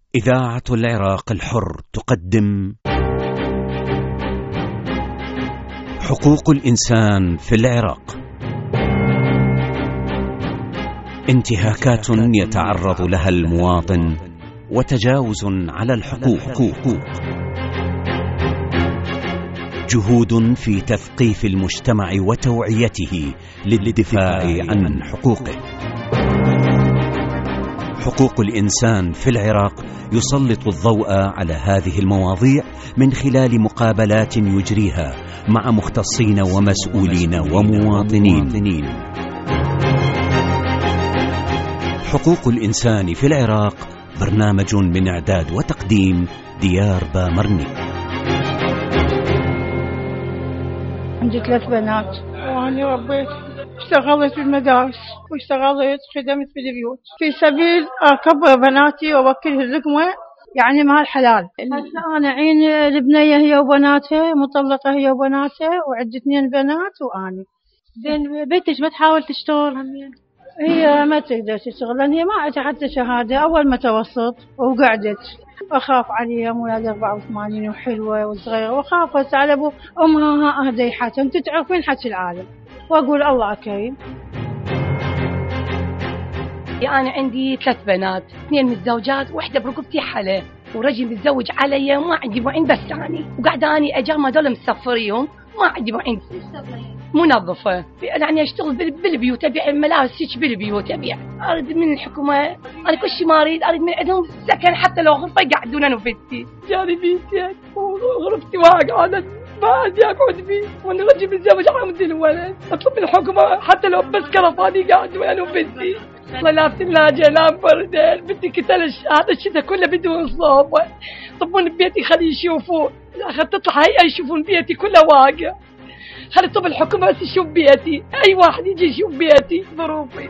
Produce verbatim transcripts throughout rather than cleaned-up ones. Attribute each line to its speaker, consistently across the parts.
Speaker 1: إذاعة العراق الحر تقدم حقوق الإنسان في العراق. انتهاكات يتعرض لها المواطن وتجاوز على الحقوق، جهود في تثقيف المجتمع وتوعيته للدفاع عن حقوقه. حقوق الإنسان في العراق يسلط الضوء على هذه المواضيع من خلال مقابلات يجريها مع مختصين ومسؤولين ومواطنين. حقوق الإنسان في العراق برنامج من إعداد وتقديم ديار بامرني.
Speaker 2: عندي ثلاث بنات وأنا ربيت، اشتغلت بالمدارس واشتغلت خدمت بالبيوت في سبيل أكبر بناتي وأوكلها اللقمة يعني مع الحلال. هسه أنا عين البنية هي وبناتها، مطلقة هي وبناتها، وعندي اثنين بنات وأنا.
Speaker 3: زين بنتك ما تحاول تشتغل همين؟
Speaker 2: هي ما تقدر تشتغل لأن هي ما عندها حتى شهادة أول متوسط وقعدت. أخاف عليها مولاد أربعة وثمانين وحلوة وصغيرة، وخافت على أبو أمها أهدي حتى أنت تعرفين حكي العالم، وأقول الله كريم.
Speaker 3: أنا عندي ثلاث بنات، اثنين متزوجات وحدة برقبتي حلا، ورجل متزوج علي وما عندي معين بس يعني، وقاعدة أني أجامة هذول مسافريهم ما عندي معين. منظفة يعني أشتغل بالبيوت، أبيع ملابس هيك بالبيوت، أبيع. أريد من الحكومة أنا كل شيء ما أريد، أريد من عندهم سكن حتى لو غرفة يقعدون أنا وبنتي. جاني بيتي وغرفتي واقعة ما عندي أقعد فيه، وأنا رجل متزوج عامل الولد. أطلب من الحكومة حتى لو بس كرفاني قاعدوا أنا وبنتي. لا ثلاجة لا بردان، بدي كتلش هذا الشتاء كله بدون صوبة. طبون بيتي خلي يشوفوا، خل تطلع هي يشوفون بيتي كله واقع. خلي طب الحكومة بس يشوف بيتي، أي واحد يجي يشوف بيتي ظروفي.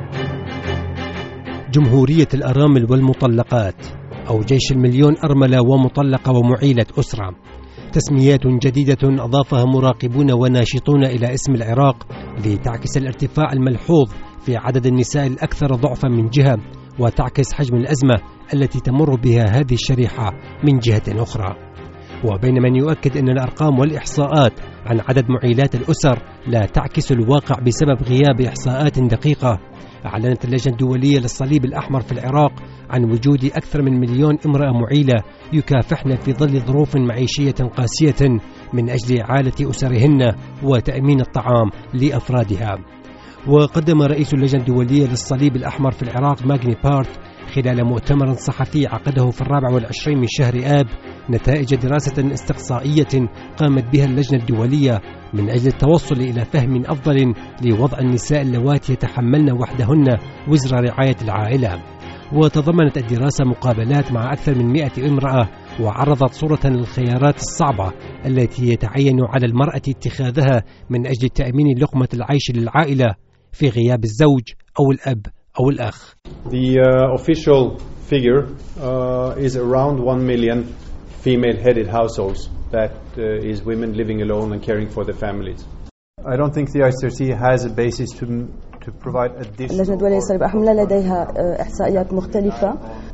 Speaker 4: جمهورية الأرامل والمطلقات أو جيش المليون أرملة ومطلقة ومعيلة أسرة، تسميات جديدة أضافها مراقبون وناشطون إلى اسم العراق لتعكس الارتفاع الملحوظ في عدد النساء الأكثر ضعفا من جهة، وتعكس حجم الأزمة التي تمر بها هذه الشريحة من جهة أخرى. وبين من يؤكد أن الأرقام والإحصاءات عن عدد معيلات الأسر لا تعكس الواقع بسبب غياب إحصاءات دقيقة، أعلنت اللجنة الدولية للصليب الأحمر في العراق عن وجود أكثر من مليون امرأة معيلة يكافحن في ظل ظروف معيشية قاسية من أجل إعالة أسرهن وتأمين الطعام لأفرادها. وقدم رئيس اللجنة الدولية للصليب الأحمر في العراق ماغني بارت خلال مؤتمر صحفي عقده في الرابع والعشرين من شهر آب نتائج دراسة استقصائية قامت بها اللجنة الدولية من أجل التوصل إلى فهم أفضل لوضع النساء اللواتي يتحملن وحدهن وزر رعاية العائلة. وتضمنت الدراسة مقابلات مع أكثر من مئة امرأة، وعرضت صورة للخيارات الصعبة التي يتعين على المرأة اتخاذها من أجل تأمين لقمة العيش للعائلة في غياب الزوج أو الأب أو الأخ.
Speaker 5: The uh, official figure uh, is around one million female-headed households. That uh, is women living alone and caring for their families. I don't think the I C R C has a basis to to provide additional.
Speaker 6: اللجنة الدولية للصليب الأحمر لديها إحصائيات مختلفة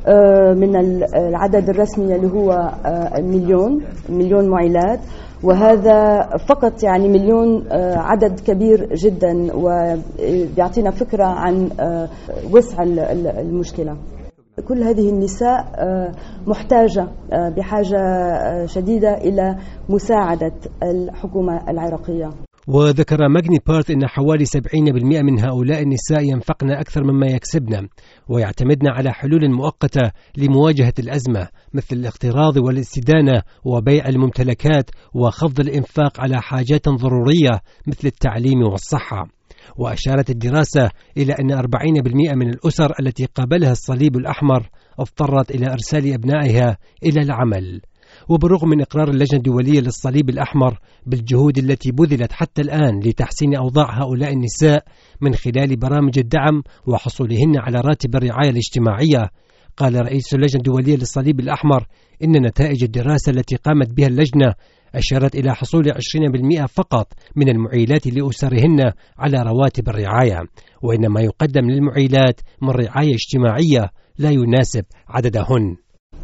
Speaker 6: من العدد الرسمي اللي هو مليون مليون معيلات، وهذا فقط يعني مليون عدد كبير جدا، وبيعطينا فكرة عن وسع المشكلة. كل هذه النساء محتاجة بحاجة شديدة إلى مساعدة الحكومة العراقية.
Speaker 4: وذكر ماغني بارت أن حوالي سبعين بالمئة من هؤلاء النساء ينفقن أكثر مما يكسبن، ويعتمدن على حلول مؤقتة لمواجهة الأزمة مثل الاقتراض والاستدانة وبيع الممتلكات وخفض الإنفاق على حاجات ضرورية مثل التعليم والصحة. وأشارت الدراسة إلى أن أربعين بالمئة من الأسر التي قابلها الصليب الأحمر اضطرت إلى إرسال أبنائها إلى العمل. وبالرغم من إقرار اللجنة الدولية للصليب الأحمر بالجهود التي بذلت حتى الآن لتحسين أوضاع هؤلاء النساء من خلال برامج الدعم وحصولهن على راتب الرعاية الاجتماعية، قال رئيس اللجنة الدولية للصليب الأحمر إن نتائج الدراسة التي قامت بها اللجنة أشارت إلى حصول عشرين بالمئة فقط من المعيلات لأسرهن على رواتب الرعاية، وإن ما يقدم للمعيلات من رعاية اجتماعية لا يناسب عددهن.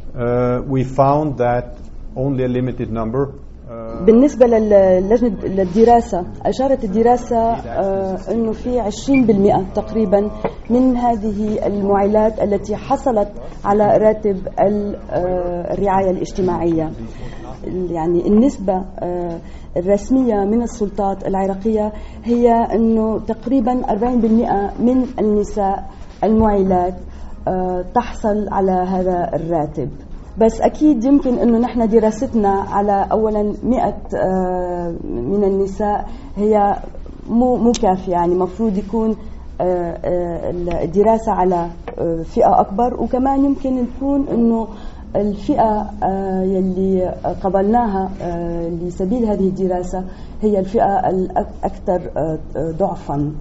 Speaker 5: Uh, we found that only a limited number. Uh,
Speaker 6: بالنسبة للجنة للدراسة أشارت الدراسة آه أنه في عشرين بالمئة تقريبا من هذه المعيلات التي حصلت على راتب الرعاية الاجتماعية. يعني النسبة آه الرسمية من السلطات العراقية هي أنه تقريبا أربعين بالمئة من النساء المعيلات آه تحصل على هذا الراتب. بس أكيد يمكن أنه نحن دراستنا على أولا مئة من النساء هي مو مو كافية. يعني مفروض يكون الدراسة على فئة أكبر، وكمان يمكن تكون أنه الفئة يلي قبلناها لسبيل هذه الدراسة هي الفئة الأكثر ضعفا،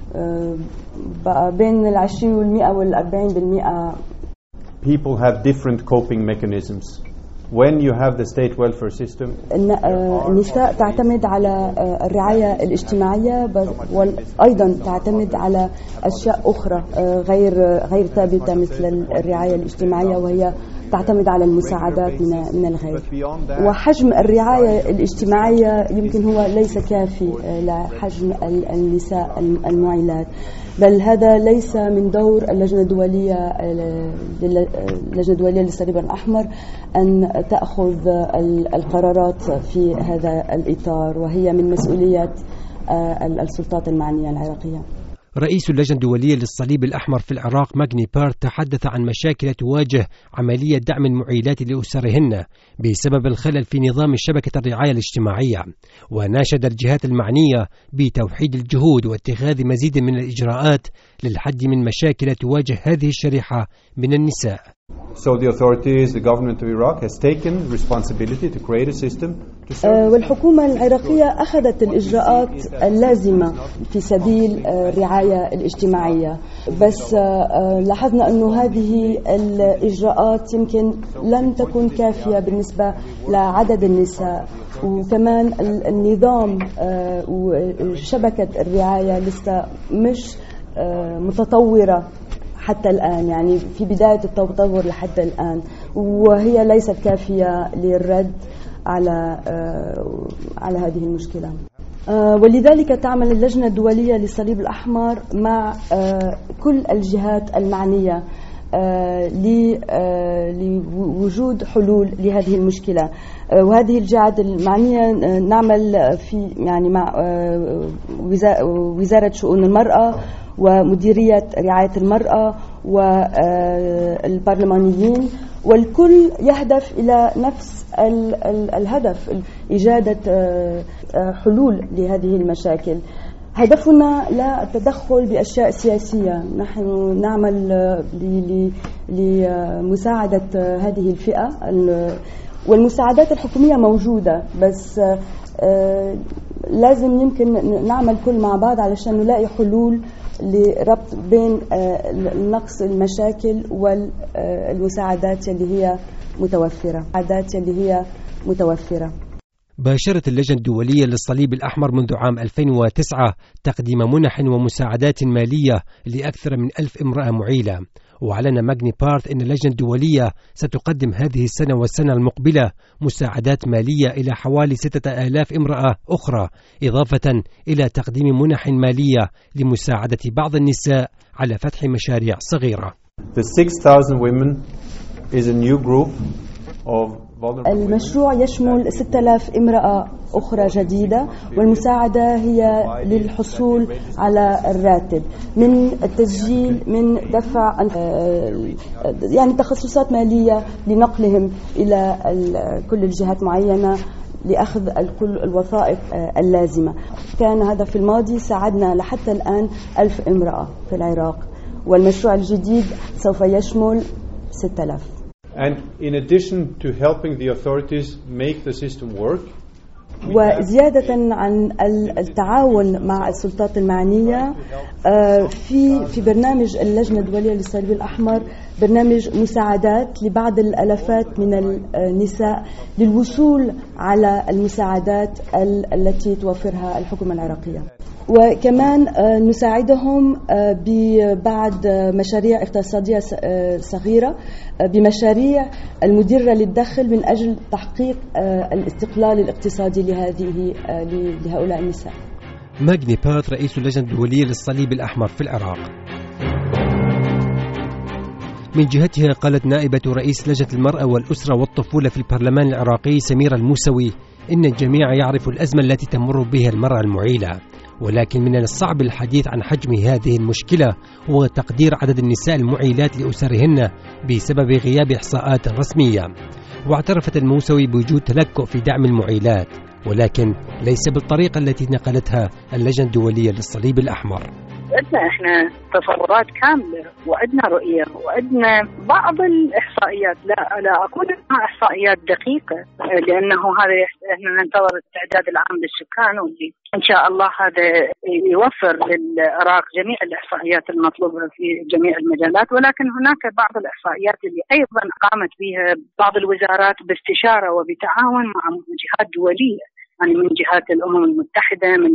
Speaker 6: بين العشرين والمئة والأربعين بالمئة.
Speaker 5: People have different coping mechanisms. When you have the state welfare system,
Speaker 6: النساء تعتمد على الرعاية الاجتماعية وأيضا تعتمد على أشياء أخرى غير غير ثابتة مثل الرعاية الاجتماعية، وهي تعتمد على المساعدات من من الغير. وحجم الرعاية الاجتماعية يمكن هو ليس كافي لحجم النساء المعيلات، بل هذا ليس من دور اللجنة الدولية اللجنة الدولية للصليب الأحمر أن تأخذ القرارات في هذا الإطار، وهي من مسؤولية السلطات المعنية العراقية.
Speaker 4: رئيس اللجنة الدولية للصليب الأحمر في العراق ماغني بارت تحدث عن مشاكل تواجه عملية دعم المعيلات لأسرهن بسبب الخلل في نظام شبكة الرعاية الاجتماعية، وناشد الجهات المعنية بتوحيد الجهود واتخاذ مزيد من الإجراءات للحد من مشاكل تواجه هذه الشريحة من النساء.
Speaker 5: So the authorities, the government of Iraq has taken responsibility to create a system to serve.
Speaker 6: والحكومة العراقية أخذت الإجراءات اللازمة في سبيل الرعاية الاجتماعية، بس لاحظنا أنه هذه الإجراءات يمكن لم تكن كافية بالنسبة لعدد النساء، وكمان النظام وشبكة الرعاية لسه مش متطورة حتى الآن، يعني في بداية التطور لحد الآن، وهي ليست كافية للرد على على هذه المشكلة. ولذلك تعمل اللجنة الدولية للصليب الأحمر مع كل الجهات المعنية لوجود حلول لهذه المشكلة. وهذه الجهات المعنية نعمل في يعني مع وزارة شؤون المرأة ومديرية رعاية المرأة والبرلمانيين، والكل يهدف إلى نفس الهدف، إيجاد حلول لهذه المشاكل. هدفنا لا التدخل بأشياء سياسية، نحن نعمل لمساعدة هذه الفئة، والمساعدات الحكومية موجودة، بس لازم يمكن نعمل كل مع بعض علشان نلاقي حلول لربط بين نقص المشاكل والمساعدات اللي هي متوفرة المساعدات اللي هي متوفرة.
Speaker 4: باشرت اللجنة الدولية للصليب الأحمر منذ عام ألفين وتسعة تقديم منح ومساعدات مالية لأكثر من ألف امرأة معيلة، وأعلن ماغني بارت أن اللجنة الدولية ستقدم هذه السنة والسنة المقبلة مساعدات مالية إلى حوالي ستة آلاف امرأة أخرى، إضافة إلى تقديم منح مالية لمساعدة بعض النساء على فتح مشاريع صغيرة.
Speaker 5: The six thousand women is a new group of
Speaker 6: المشروع يشمل ستة آلاف امرأة أخرى جديدة، والمساعدة هي للحصول على الراتب، من التسجيل، من دفع يعني تخصصات مالية لنقلهم إلى كل الجهات معينة لأخذ كل الوثائق اللازمة. كان هذا في الماضي، ساعدنا لحتى الآن ألف امرأة في العراق، والمشروع الجديد سوف يشمل ستة آلاف.
Speaker 5: And in addition to helping the authorities make the system work,
Speaker 6: وزيادة عن التعاون مع السلطات المعنية، في في برنامج اللجنة الدولية للصليب الأحمر برنامج مساعدات لبعض الآلافات من النساء للوصول على المساعدات التي توفرها الحكومة العراقية. وكمان نساعدهم ببعض مشاريع اقتصادية صغيرة، بمشاريع المدرة للدخل من أجل تحقيق الاستقلال الاقتصادي لهذه لهؤلاء النساء.
Speaker 4: ماغني بات رئيس اللجنة الدولية للصليب الأحمر في العراق. من جهتها قالت نائبة رئيس لجنة المرأة والأسرة والطفولة في البرلمان العراقي سميرة الموسوي إن الجميع يعرف الأزمة التي تمر بها المرأة المعيلة، ولكن من الصعب الحديث عن حجم هذه المشكلة وتقدير عدد النساء المعيلات لأسرهن بسبب غياب إحصاءات رسمية. واعترفت الموسوي بوجود تلكؤ في دعم المعيلات، ولكن ليس بالطريقة التي نقلتها اللجنة الدولية للصليب الأحمر.
Speaker 7: عندنا احنا تصورات كامله وعندنا رؤيه وعندنا بعض الاحصائيات، لا لا اقول انها احصائيات دقيقه لانه هذا احنا ننتظر التعداد العام للسكان، واللي ان شاء الله هذا يوفر للعراق جميع الاحصائيات المطلوبه في جميع المجالات. ولكن هناك بعض الاحصائيات اللي ايضا قامت بها بعض الوزارات باستشاره وبتعاون مع جهات دوليه، يعني من جهات الامم المتحده، من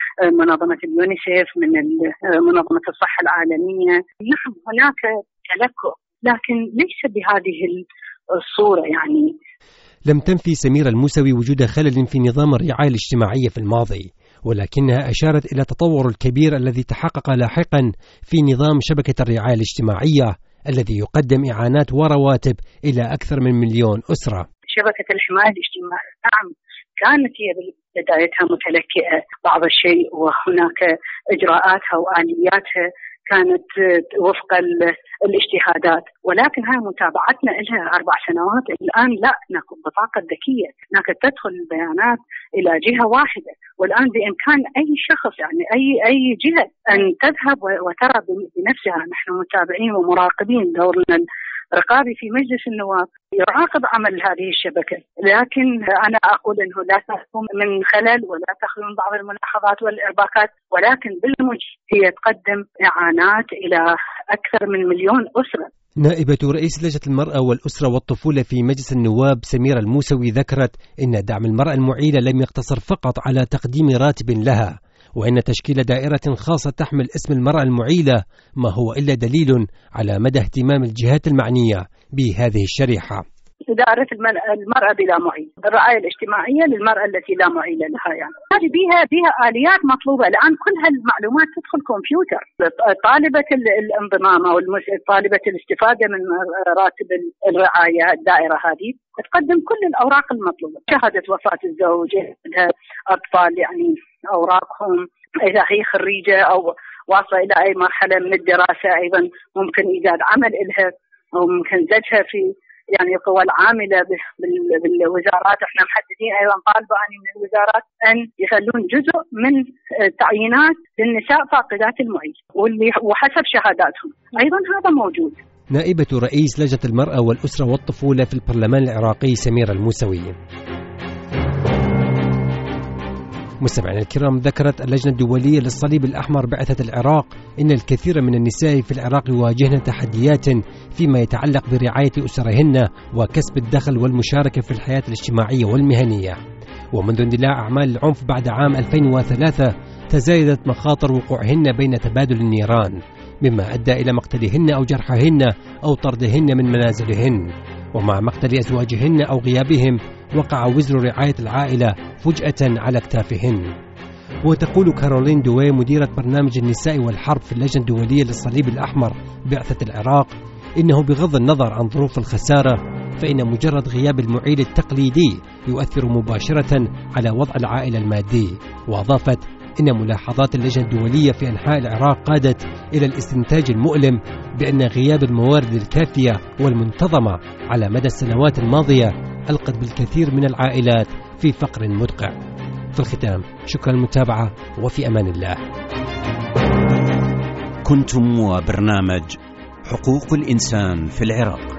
Speaker 7: منظمة اليونيسيف، من منظمة الصحة العالمية. نعم هناك تلكؤ لكن ليس بهذه الصورة. يعني
Speaker 4: لم تنفي سميرة الموسوي وجود خلل في نظام الرعاية الاجتماعية في الماضي، ولكنها أشارت إلى التطور الكبير الذي تحقق لاحقا في نظام شبكة الرعاية الاجتماعية الذي يقدم إعانات ورواتب إلى أكثر من مليون أسرة.
Speaker 7: شبكة الحماية الاجتماعية نعم كانت هي بدايتها متلكئة بعض الشيء، وهناك إجراءاتها وآلياتها كانت وفق الاجتهادات، ولكن هاي متابعتنا لها أربع سنوات الآن. لا هناك بطاقة ذكية، هناك تدخل البيانات إلى جهة واحدة، والآن بإمكان أي شخص يعني أي أي جهة أن تذهب وترى بنفسها. نحن متابعين ومراقبين، دورنا رقابي في مجلس النواب يراقب عمل هذه الشبكة، لكن أنا أقول أنه لا تخلو من خلل ولا تخلو من بعض الملاحظات والإرباكات، ولكن بالمجمل هي تقدم إعانات إلى أكثر من مليون أسرة.
Speaker 4: نائبة رئيس لجنة المرأة والأسرة والطفولة في مجلس النواب سميرة الموسوي ذكرت إن دعم المرأة المعيلة لم يقتصر فقط على تقديم راتب لها، وإن تشكيل دائرة خاصة تحمل اسم المرأة المعيلة ما هو إلا دليل على مدى اهتمام الجهات المعنية بهذه الشريحة.
Speaker 7: إدارة المرأة بلا معيل، الرعاية الاجتماعية للمرأة التي لا معيل لها، يعني هذه بها بها آليات مطلوبة. الآن كل هالمعلومات تدخل كمبيوتر. طالبة الانضمام أو طالبة الاستفادة من راتب الرعاية الدائرة هذه تقدم كل الأوراق المطلوبة، شهادة وفاة الزوج، أطفال يعني أوراقهم، إذا هي خريجة أو واصلة إلى أي مرحلة من الدراسة أيضا ممكن إيجاد عمل إلها، أو ممكن زوجها في يعني القوى العاملة بالوزارات. احنا محددين أيضا طالبة من الوزارات أن يخلون جزء من تعيينات للنساء فاقدات المعيل واللي وحسب شهاداتهم، أيضا هذا موجود.
Speaker 4: نائبة رئيس لجنة المرأة والأسرة والطفولة في البرلمان العراقي سميرة الموسوي. مستمعينا الكرام، ذكرت اللجنة الدولية للصليب الأحمر بعثة العراق إن الكثير من النساء في العراق يواجهن تحديات فيما يتعلق برعاية أسرهن وكسب الدخل والمشاركة في الحياة الاجتماعية والمهنية. ومنذ اندلاع أعمال العنف بعد عام ألفين وثلاثة تزايدت مخاطر وقوعهن بين تبادل النيران، مما أدى إلى مقتلهن أو جرحهن أو طردهن من منازلهن. ومع مقتل أزواجهن أو غيابهم وقع وزر رعاية العائلة فجأة على اكتافهن. وتقول كارولين دوي مديرة برنامج النساء والحرب في اللجنة الدولية للصليب الأحمر بعثة العراق إنه بغض النظر عن ظروف الخسارة فإن مجرد غياب المعيل التقليدي يؤثر مباشرة على وضع العائلة المادي. وأضافت إن ملاحظات اللجنة الدولية في أنحاء العراق قادت إلى الاستنتاج المؤلم بأن غياب الموارد الكافية والمنتظمة على مدى السنوات الماضية ألقت بالكثير من العائلات في فقر مدقع. في الختام شكرا للمتابعة وفي أمان الله.
Speaker 1: كنتم وبرنامج حقوق الإنسان في العراق.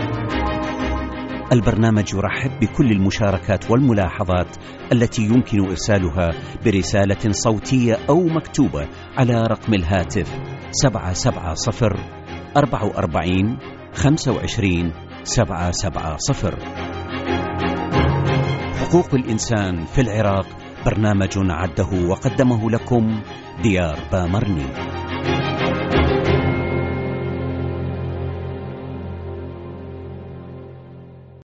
Speaker 1: البرنامج يرحب بكل المشاركات والملاحظات التي يمكن إرسالها برسالة صوتية أو مكتوبة على رقم الهاتف سبعة سبعة صفر أربعة أربعين خمسة وعشرين سبعة سبعة صفر. حقوق الإنسان في العراق برنامج عده وقدمه لكم ديار بامرني.